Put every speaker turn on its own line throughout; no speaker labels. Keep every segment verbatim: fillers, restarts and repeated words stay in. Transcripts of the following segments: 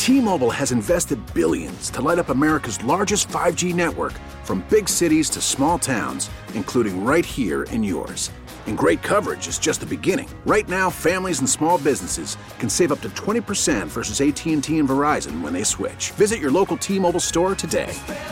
T-Mobile has invested billions to light up America's largest five G network, from big cities to small towns, including right here in yours. And great coverage is just the beginning. Right now, families and small businesses can save up to twenty percent versus A T and T and Verizon when they switch. Visit your local T-Mobile store today.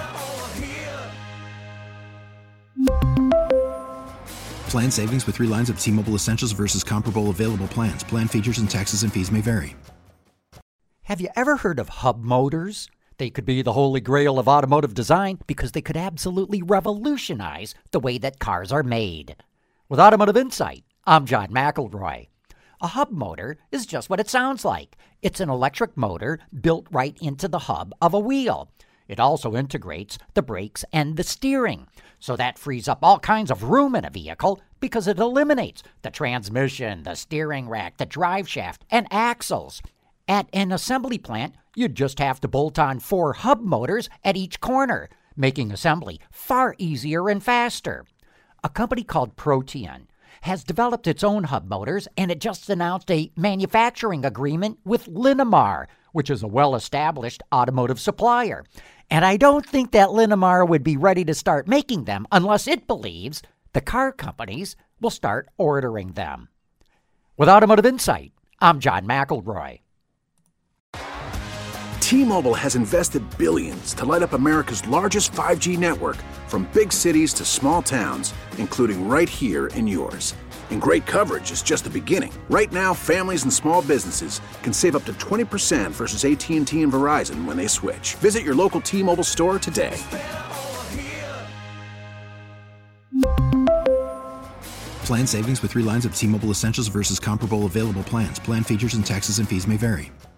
Plan savings with three lines of T-Mobile Essentials versus comparable available plans. Plan features and taxes and fees may vary.
Have you ever heard of hub motors? They could be the holy grail of automotive design because they could absolutely revolutionize the way that cars are made. With Automotive Insight, I'm John McElroy. A hub motor is just what it sounds like. It's an electric motor built right into the hub of a wheel. It also integrates the brakes and the steering, so that frees up all kinds of room in a vehicle because it eliminates the transmission, the steering rack, the drive shaft, and axles. At an assembly plant, you'd just have to bolt on four hub motors at each corner, making assembly far easier and faster. A company called Protean has developed its own hub motors, and it just announced a manufacturing agreement with Linamar, which is a well-established automotive supplier. And I don't think that Linamar would be ready to start making them unless it believes the car companies will start ordering them. With Automotive Insight, I'm John McElroy.
T-Mobile has invested billions to light up America's largest five G network, from big cities to small towns, including right here in yours. And great coverage is just the beginning. Right now, families and small businesses can save up to twenty percent versus A T and T and Verizon when they switch. Visit your local T-Mobile store today.
Plan savings with three lines of T-Mobile Essentials versus comparable available plans. Plan features and taxes and fees may vary.